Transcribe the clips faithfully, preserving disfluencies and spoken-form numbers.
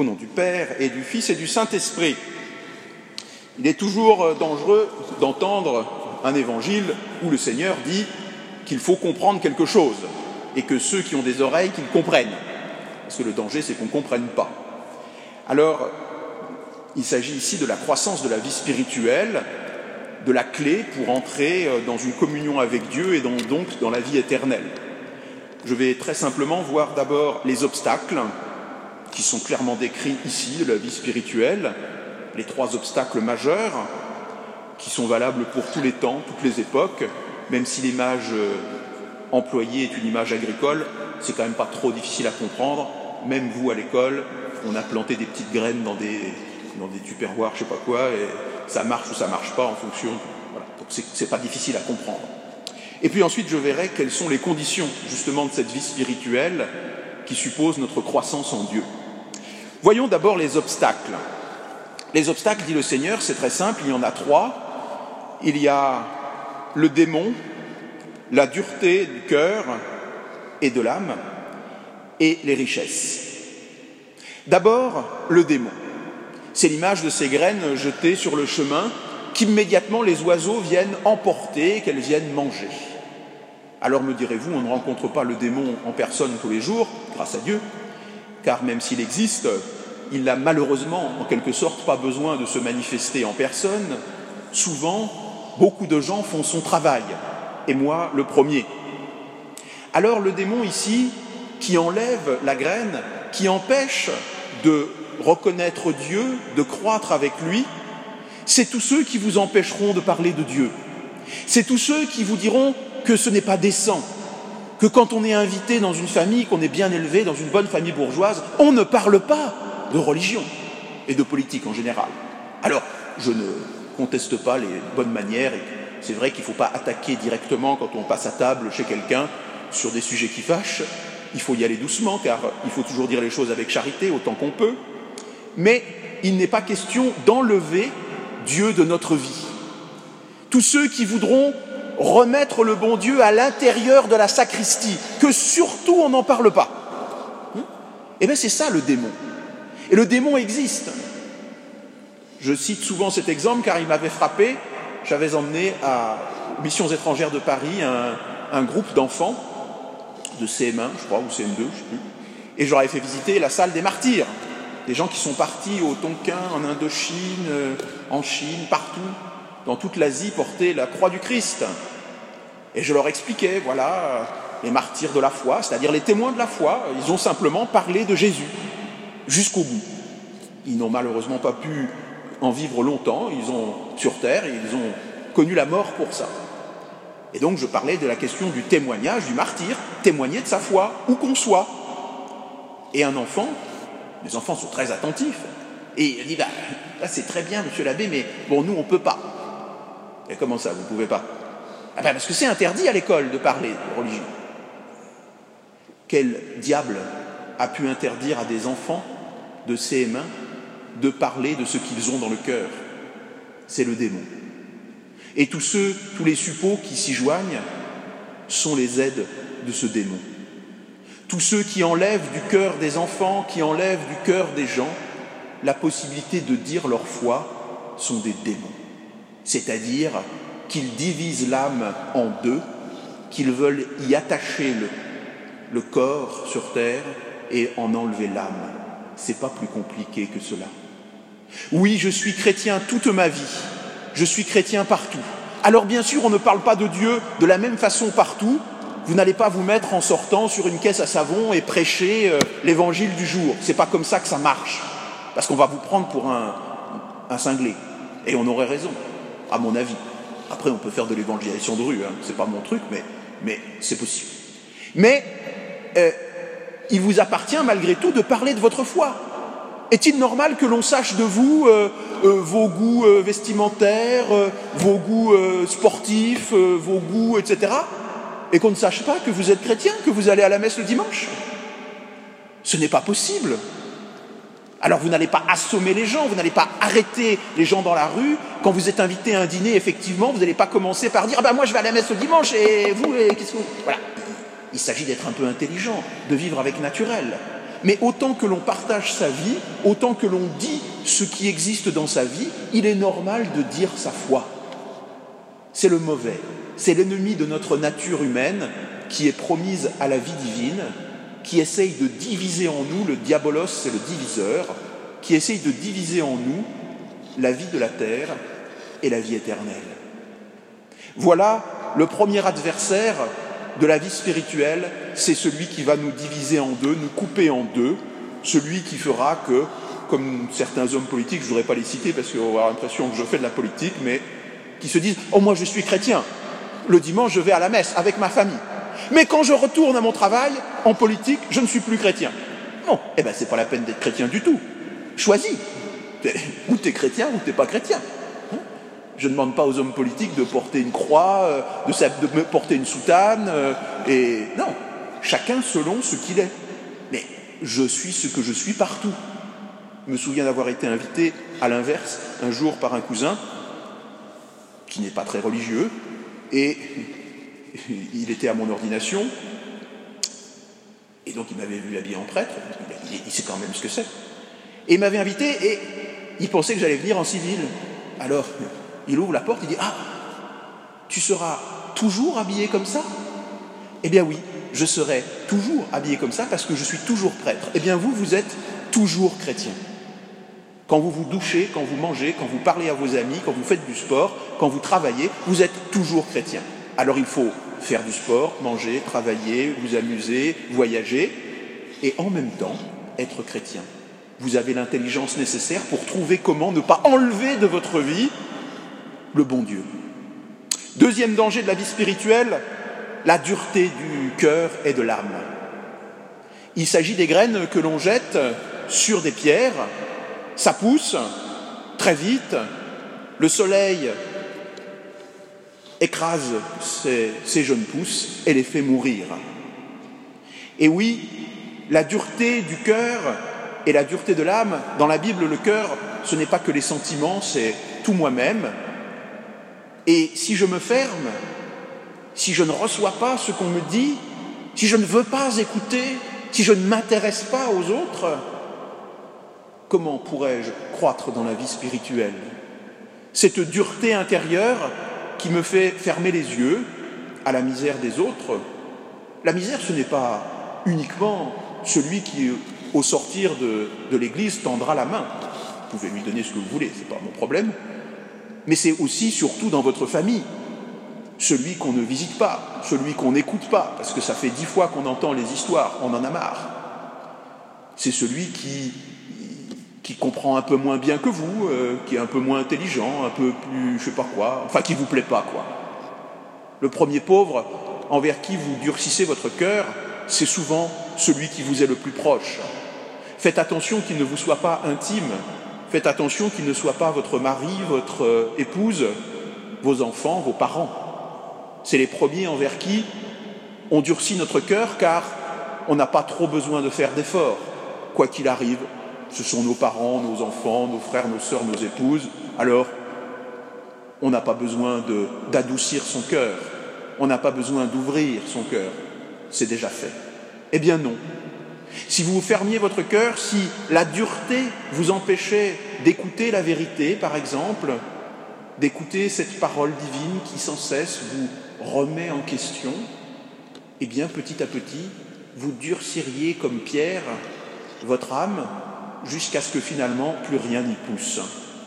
Au nom du Père et du Fils et du Saint-Esprit. Il est toujours dangereux d'entendre un évangile où le Seigneur dit qu'il faut comprendre quelque chose et que ceux qui ont des oreilles, qu'ils comprennent. Parce que le danger, c'est qu'on ne comprenne pas. Alors, il s'agit ici de la croissance de la vie spirituelle, de la clé pour entrer dans une communion avec Dieu et donc dans la vie éternelle. Je vais très simplement voir d'abord les obstacles qui sont clairement décrits ici de la vie spirituelle, les trois obstacles majeurs qui sont valables pour tous les temps, toutes les époques, même si l'image employée est une image agricole, c'est quand même pas trop difficile à comprendre. Même vous, à l'école, on a planté des petites graines dans des, dans des tupperwares, je sais pas quoi, et ça marche ou ça marche pas en fonction. Voilà. Donc c'est, c'est pas difficile à comprendre. Et puis ensuite, je verrai quelles sont les conditions, justement, de cette vie spirituelle qui suppose notre croissance en Dieu. Voyons d'abord les obstacles. Les obstacles, dit le Seigneur, c'est très simple, il y en a trois. Il y a le démon, la dureté du cœur et de l'âme, et les richesses. D'abord, le démon. C'est l'image de ces graines jetées sur le chemin qu'immédiatement les oiseaux viennent emporter, qu'elles viennent manger. Alors me direz-vous, on ne rencontre pas le démon en personne tous les jours, grâce à Dieu, car même s'il existe, il n'a malheureusement, en quelque sorte, pas besoin de se manifester en personne. Souvent, beaucoup de gens font son travail, et moi le premier. Alors le démon ici, qui enlève la graine, qui empêche de reconnaître Dieu, de croître avec lui, c'est tous ceux qui vous empêcheront de parler de Dieu. C'est tous ceux qui vous diront que ce n'est pas décent, que quand on est invité dans une famille, qu'on est bien élevé, dans une bonne famille bourgeoise, on ne parle pas de religion et de politique en général. Alors, je ne conteste pas les bonnes manières, et c'est vrai qu'il ne faut pas attaquer directement quand on passe à table chez quelqu'un sur des sujets qui fâchent. Il faut y aller doucement, car il faut toujours dire les choses avec charité, autant qu'on peut. Mais il n'est pas question d'enlever Dieu de notre vie. Tous ceux qui voudront remettre le bon Dieu à l'intérieur de la sacristie, que surtout on n'en parle pas. Eh bien c'est ça le démon. Et le démon existe. Je cite souvent cet exemple car il m'avait frappé. J'avais emmené à Missions étrangères de Paris un, un groupe d'enfants de C M un, je crois, ou C M deux, je ne sais plus. Et je leur ai fait visiter la salle des martyrs. Des gens qui sont partis au Tonkin, en Indochine, en Chine, partout, dans toute l'Asie, porter la croix du Christ. Et je leur expliquais, voilà, les martyrs de la foi, c'est-à-dire les témoins de la foi, ils ont simplement parlé de Jésus, jusqu'au bout. Ils n'ont malheureusement pas pu en vivre longtemps, ils ont, sur terre, ils ont connu la mort pour ça. Et donc je parlais de la question du témoignage, du martyr, témoigner de sa foi, où qu'on soit. Et un enfant, les enfants sont très attentifs, et il dit, bah, là c'est très bien, monsieur l'abbé, mais bon, nous on ne peut pas. Et comment ça, vous ne pouvez pas? Ah ben parce que c'est interdit à l'école de parler de religion. Quel diable a pu interdire à des enfants de C M un de parler de ce qu'ils ont dans le cœur? C'est le démon. Et tous ceux, tous les suppôts qui s'y joignent sont les aides de ce démon. Tous ceux qui enlèvent du cœur des enfants, qui enlèvent du cœur des gens la possibilité de dire leur foi sont des démons. C'est-à-dire qu'ils divisent l'âme en deux, qu'ils veulent y attacher le, le corps sur terre et en enlever l'âme. C'est pas plus compliqué que cela. Oui, je suis chrétien toute ma vie. Je suis chrétien partout. Alors bien sûr, on ne parle pas de Dieu de la même façon partout. Vous n'allez pas vous mettre en sortant sur une caisse à savon et prêcher euh, l'évangile du jour. C'est pas comme ça que ça marche. Parce qu'on va vous prendre pour un, un cinglé. Et on aurait raison, à mon avis. Après, on peut faire de l'évangélisation de rue, hein. C'est pas mon truc, mais, mais c'est possible. Mais euh, il vous appartient malgré tout de parler de votre foi. Est-il normal que l'on sache de vous euh, euh, vos goûts euh, vestimentaires, euh, vos goûts euh, sportifs, euh, vos goûts, et cetera, et qu'on ne sache pas que vous êtes chrétien, que vous allez à la messe le dimanche? Ce n'est pas possible. Alors vous n'allez pas assommer les gens, vous n'allez pas arrêter les gens dans la rue. Quand vous êtes invité à un dîner, effectivement, vous n'allez pas commencer par dire « Ah ben moi je vais à la messe le dimanche et vous, et qu'est-ce que vous... » Voilà. Il s'agit d'être un peu intelligent, de vivre avec naturel. Mais autant que l'on partage sa vie, autant que l'on dit ce qui existe dans sa vie, il est normal de dire sa foi. C'est le mauvais, c'est l'ennemi de notre nature humaine qui est promise à la vie divine, qui essaye de diviser en nous, le diabolos c'est le diviseur, qui essaye de diviser en nous la vie de la terre et la vie éternelle. Voilà le premier adversaire de la vie spirituelle, c'est celui qui va nous diviser en deux, nous couper en deux, celui qui fera que, comme certains hommes politiques, je ne voudrais pas les citer parce qu'on va avoir l'impression que je fais de la politique, mais qui se disent « Oh, moi je suis chrétien, le dimanche je vais à la messe avec ma famille, mais quand je retourne à mon travail, en politique, je ne suis plus chrétien. » Non, eh bien c'est pas la peine d'être chrétien du tout. Choisis, ou t'es chrétien ou t'es pas chrétien. Je ne demande pas aux hommes politiques de porter une croix, de, de me porter une soutane, euh, et non, chacun selon ce qu'il est. Mais je suis ce que je suis partout. Je me souviens d'avoir été invité à l'inverse un jour par un cousin qui n'est pas très religieux, et il était à mon ordination, et donc il m'avait vu habillé en prêtre, il, il sait quand même ce que c'est, et il m'avait invité, et il pensait que j'allais venir en civil. Alors, il ouvre la porte, il dit « Ah, tu seras toujours habillé comme ça ?» Eh bien oui, je serai toujours habillé comme ça parce que je suis toujours prêtre. Eh bien vous, vous êtes toujours chrétien. Quand vous vous douchez, quand vous mangez, quand vous parlez à vos amis, quand vous faites du sport, quand vous travaillez, vous êtes toujours chrétien. Alors il faut faire du sport, manger, travailler, vous amuser, voyager, et en même temps être chrétien. Vous avez l'intelligence nécessaire pour trouver comment ne pas enlever de votre vie le bon Dieu. Deuxième danger de la vie spirituelle, la dureté du cœur et de l'âme. Il s'agit des graines que l'on jette sur des pierres, ça pousse très vite, le soleil écrase ces, ces jeunes pousses et les fait mourir. Et oui, la dureté du cœur et la dureté de l'âme, dans la Bible, le cœur, ce n'est pas que les sentiments, c'est tout moi-même. Et si je me ferme, si je ne reçois pas ce qu'on me dit, si je ne veux pas écouter, si je ne m'intéresse pas aux autres, comment pourrais-je croître dans la vie spirituelle? Cette dureté intérieure qui me fait fermer les yeux à la misère des autres. La misère, ce n'est pas uniquement celui qui, au sortir de, de l'église, tendra la main. Vous pouvez lui donner ce que vous voulez, ce n'est pas mon problème. Mais c'est aussi, surtout dans votre famille, celui qu'on ne visite pas, celui qu'on n'écoute pas, parce que ça fait dix fois qu'on entend les histoires, on en a marre. C'est celui qui, qui comprend un peu moins bien que vous, euh, qui est un peu moins intelligent, un peu plus, je sais pas quoi, enfin qui vous plaît pas, quoi. Le premier pauvre, envers qui vous durcissez votre cœur, c'est souvent celui qui vous est le plus proche. Faites attention qu'il ne vous soit pas intime. Faites attention qu'il ne soit pas votre mari, votre épouse, vos enfants, vos parents. C'est les premiers envers qui on durcit notre cœur car on n'a pas trop besoin de faire d'efforts. Quoi qu'il arrive, ce sont nos parents, nos enfants, nos frères, nos sœurs, nos épouses. Alors, on n'a pas besoin de, d'adoucir son cœur. On n'a pas besoin d'ouvrir son cœur. C'est déjà fait. Eh bien non. Si vous fermiez votre cœur, si la dureté vous empêchait d'écouter la vérité, par exemple, d'écouter cette parole divine qui sans cesse vous remet en question, eh bien petit à petit, vous durciriez comme pierre votre âme jusqu'à ce que finalement plus rien n'y pousse.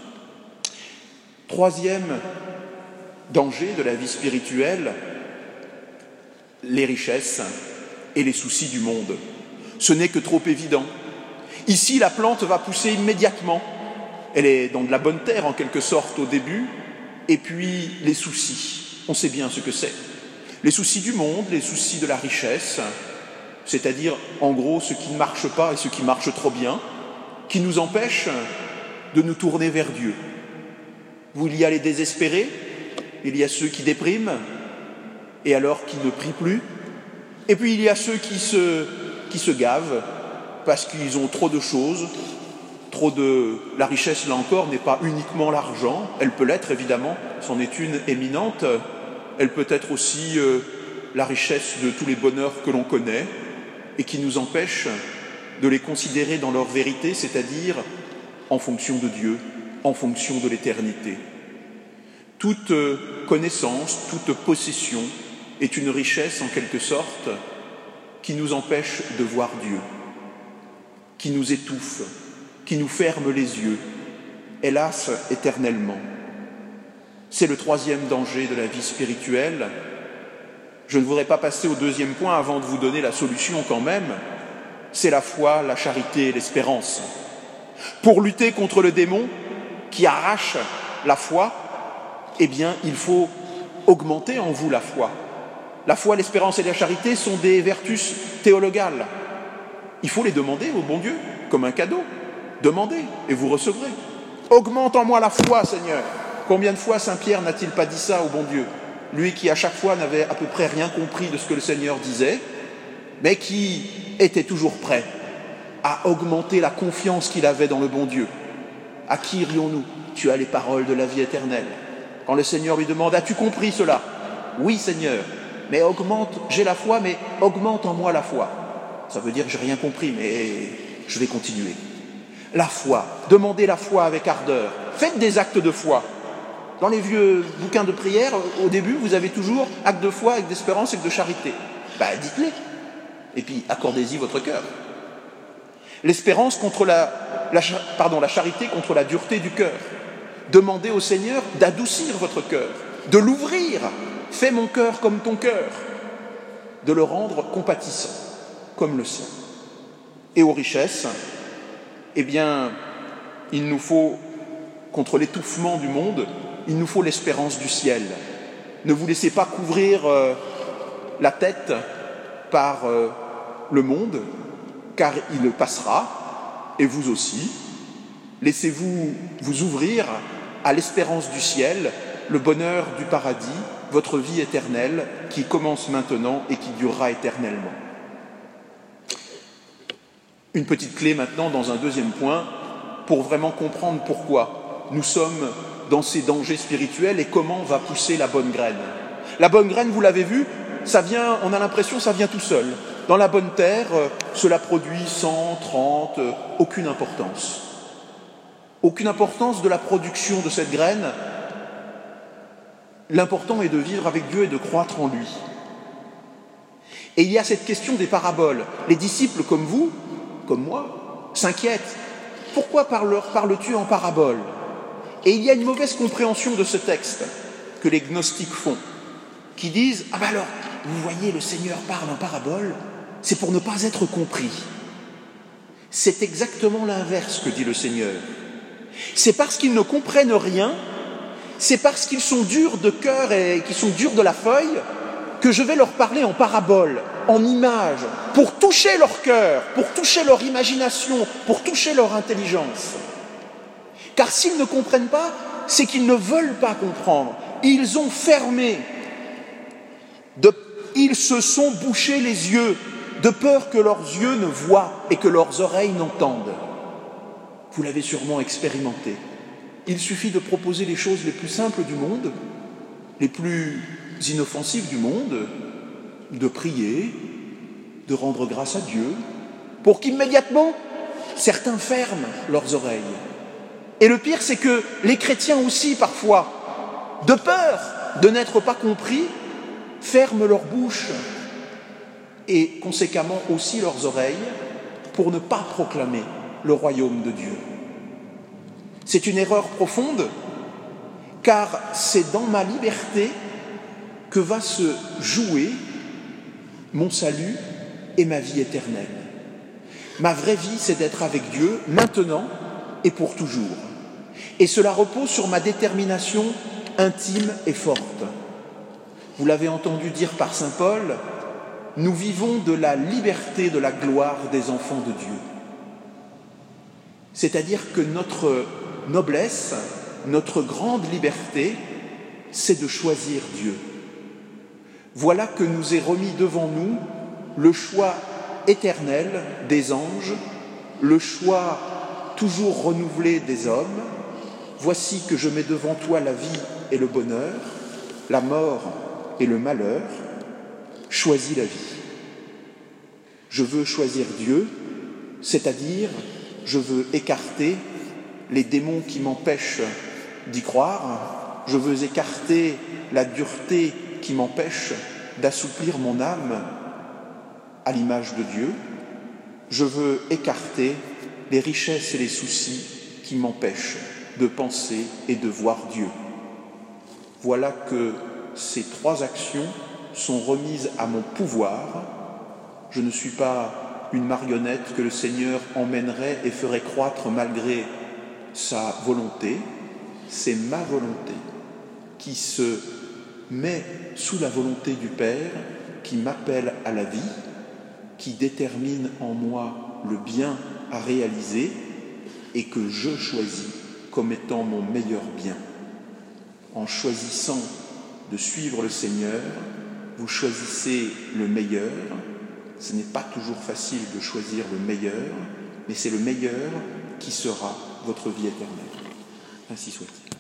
Troisième danger de la vie spirituelle, les richesses et les soucis du monde. Ce n'est que trop évident. Ici, la plante va pousser immédiatement. Elle est dans de la bonne terre, en quelque sorte, au début. Et puis, les soucis. On sait bien ce que c'est. Les soucis du monde, les soucis de la richesse, c'est-à-dire, en gros, ce qui ne marche pas et ce qui marche trop bien, qui nous empêche de nous tourner vers Dieu. Vous, il y a les désespérés, il y a ceux qui dépriment, et alors qui ne prient plus. Et puis, il y a ceux qui se... qui se gavent parce qu'ils ont trop de choses, trop de... La richesse, là encore, n'est pas uniquement l'argent, elle peut l'être évidemment, c'en est une éminente, elle peut être aussi euh, la richesse de tous les bonheurs que l'on connaît et qui nous empêche de les considérer dans leur vérité, c'est-à-dire en fonction de Dieu, en fonction de l'éternité. Toute connaissance, toute possession est une richesse en quelque sorte qui nous empêche de voir Dieu, qui nous étouffe, qui nous ferme les yeux, hélas éternellement. C'est le troisième danger de la vie spirituelle. Je ne voudrais pas passer au deuxième point avant de vous donner la solution quand même. C'est la foi, la charité et l'espérance. Pour lutter contre le démon qui arrache la foi, eh bien, il faut augmenter en vous la foi. La foi, l'espérance et la charité sont des vertus théologales. Il faut les demander au bon Dieu, comme un cadeau. Demandez et vous recevrez. Augmente en moi la foi, Seigneur. Combien de fois Saint Pierre n'a-t-il pas dit ça au bon Dieu? Lui qui à chaque fois n'avait à peu près rien compris de ce que le Seigneur disait, mais qui était toujours prêt à augmenter la confiance qu'il avait dans le bon Dieu. À qui irions-nous? Tu as les paroles de la vie éternelle. Quand le Seigneur lui demande, as-tu compris cela? Oui, Seigneur, mais augmente, j'ai la foi, mais augmente en moi la foi. Ça veut dire que j'ai rien compris, mais je vais continuer. La foi, demandez la foi avec ardeur. Faites des actes de foi. Dans les vieux bouquins de prière, au début, vous avez toujours actes de foi, actes d'espérance, actes de charité. Ben, dites-les. Et puis, accordez-y votre cœur. L'espérance contre la, la, pardon, la charité contre la dureté du cœur. Demandez au Seigneur d'adoucir votre cœur, de l'ouvrir. Fais mon cœur comme ton cœur. De le rendre compatissant, comme le sien. Et aux richesses, eh bien, il nous faut, contre l'étouffement du monde, il nous faut l'espérance du ciel. Ne vous laissez pas couvrir euh, la tête par euh, le monde, car il passera, et vous aussi. Laissez-vous vous ouvrir à l'espérance du ciel, le bonheur du paradis, votre vie éternelle qui commence maintenant et qui durera éternellement. Une petite clé maintenant dans un deuxième point pour vraiment comprendre pourquoi nous sommes dans ces dangers spirituels et comment va pousser la bonne graine. La bonne graine, vous l'avez vu, ça vient, on a l'impression que ça vient tout seul. Dans la bonne terre, cela produit cent, trente, aucune importance. Aucune importance de la production de cette graine. L'important est de vivre avec Dieu et de croître en lui. Et il y a cette question des paraboles. Les disciples comme vous, comme moi, s'inquiètent. Pourquoi parles-tu en paraboles? Et il y a une mauvaise compréhension de ce texte que les gnostiques font, qui disent « Ah ben alors, vous voyez, le Seigneur parle en parabole, c'est pour ne pas être compris. » C'est exactement l'inverse que dit le Seigneur. C'est parce qu'ils ne comprennent rien, c'est parce qu'ils sont durs de cœur et qu'ils sont durs de la feuille, que je vais leur parler en parabole, en images, pour toucher leur cœur, pour toucher leur imagination, pour toucher leur intelligence. Car s'ils ne comprennent pas, c'est qu'ils ne veulent pas comprendre. Ils ont fermé, de, ils se sont bouchés les yeux, de peur que leurs yeux ne voient et que leurs oreilles n'entendent. Vous l'avez sûrement expérimenté. Il suffit de proposer les choses les plus simples du monde, les plus inoffensives du monde, de prier, de rendre grâce à Dieu, pour qu'immédiatement, certains ferment leurs oreilles. Et le pire, c'est que les chrétiens aussi, parfois, de peur de n'être pas compris, ferment leur bouche et conséquemment aussi leurs oreilles pour ne pas proclamer le royaume de Dieu. C'est une erreur profonde, car c'est dans ma liberté que va se jouer mon salut et ma vie éternelle. Ma vraie vie, c'est d'être avec Dieu maintenant et pour toujours. Et cela repose sur ma détermination intime et forte. Vous l'avez entendu dire par saint Paul, nous vivons de la liberté, de la gloire des enfants de Dieu. C'est-à-dire que notre noblesse, notre grande liberté, c'est de choisir Dieu. Voilà que nous est remis devant nous le choix éternel des anges, le choix toujours renouvelé des hommes. Voici que je mets devant toi la vie et le bonheur, la mort et le malheur. Choisis la vie. Je veux choisir Dieu, c'est-à-dire je veux écarter les démons qui m'empêchent d'y croire, je veux écarter la dureté qui m'empêche d'assouplir mon âme à l'image de Dieu, je veux écarter les richesses et les soucis qui m'empêchent de penser et de voir Dieu. Voilà que ces trois actions sont remises à mon pouvoir. Je ne suis pas une marionnette que le Seigneur emmènerait et ferait croître malgré sa volonté. C'est ma volonté qui se met sous la volonté du Père, qui m'appelle à la vie, qui détermine en moi le bien à réaliser et que je choisis comme étant mon meilleur bien. En choisissant de suivre le Seigneur, vous choisissez le meilleur. Ce n'est pas toujours facile de choisir le meilleur, mais c'est le meilleur qui sera votre vie éternelle. Ainsi soit-il.